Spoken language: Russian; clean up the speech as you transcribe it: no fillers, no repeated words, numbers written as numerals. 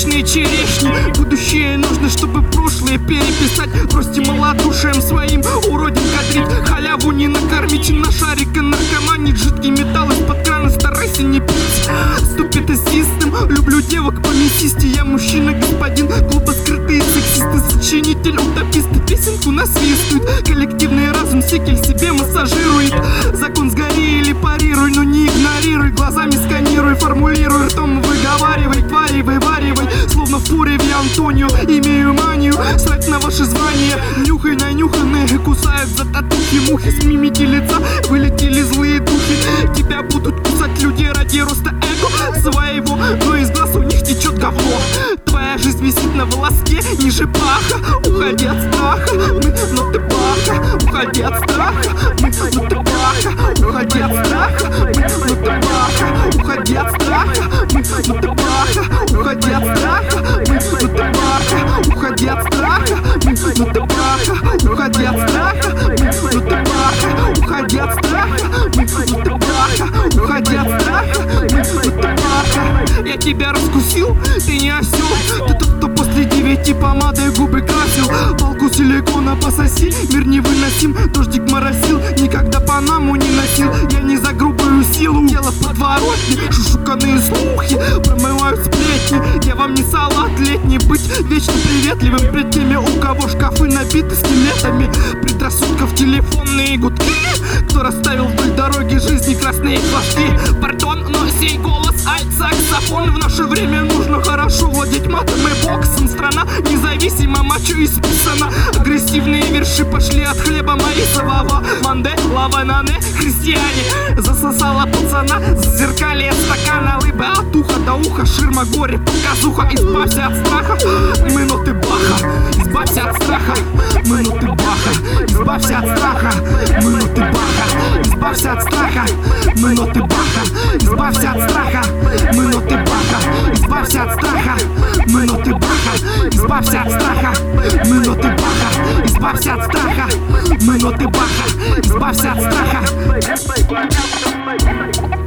вечные черешни. Будущее нужно, чтобы прошлое переписать. Бросьте малодушием своим уродин кадрить. Халяву не накормить, на шарика наркоманить. Жидкий металл из-под крана старайся не пить. Ступит ассистом, люблю девок по мясисте. Я мужчина, господин, глупо скрытые сексисты. Сочинитель, утописты, песенку насвистывают. Коллективный разум сикель себе массажирует. Закон сгори или парируй, но не игнорируй. Глазами сканируй, формулируй, ртом выговаривай. Твари вываривай, словно в порыве Антонио. Имею манию срать на ваши звания. Нюхай нанюханные, кусают за татухи. Мухи с мимики лица вылетели злые духи. Тебя будут кусать люди ради роста эго своего, но из глаз у них течет говно. Твоя жизнь висит на волоске ниже паха. Уходи от страха, мы, но ты баха. Уходи от страха, мы, но ты баха. Уходи от страха, мы, но ты баха. Уходи от страха, мы, но ты баха. Уходи от страха, мы, но ты баха. Уходи от страха, мы, но ты баха. Уходи от страха, мы, но ты баха. Уходи от страха, мы, но ты баха. Уходи от страха, мы, но ты баха. Я тебя раскусил, ты не осел. Ты тот, кто после 9 помадой губы красил. Палку силикона пососи, мир невыносим. Дождик моросил, никогда Панаму не носил. Я не за грубую силу, дело в подворотне. Шушуканые слухи промывают сплетни. Я вам не салат летний, быть вечно приветливым пред теми, у кого шкафы набиты скелетами. Предрассудков телефонные гудки. Кто расставил вдоль дороги жизни красные флажки. Пардон, но сей голос альт-саксофон. В наше время нужно хорошо владеть матом и боксом. Страна независима, мачо исписана. Агрессивные верши пошли от хлеба Марисового. Манде, лаванане, христиане. Засосала пацана, зазеркалье стакана. Лыбы от уха до уха, ширма, горе, показуха. Избавься от страха, мы, но ты баха. Избавься от страха, мы, но ты баха. Избавься от страха, мы, но ты баха. Избавься от страха, мы, но ты баха. Избавься от страха, мы, но ты баха. Избавься от страха, мы, но ты баха. Избавься от страха, мы, но ты баха. Избавься от страха, мы, но ты баха. Избавься от страха.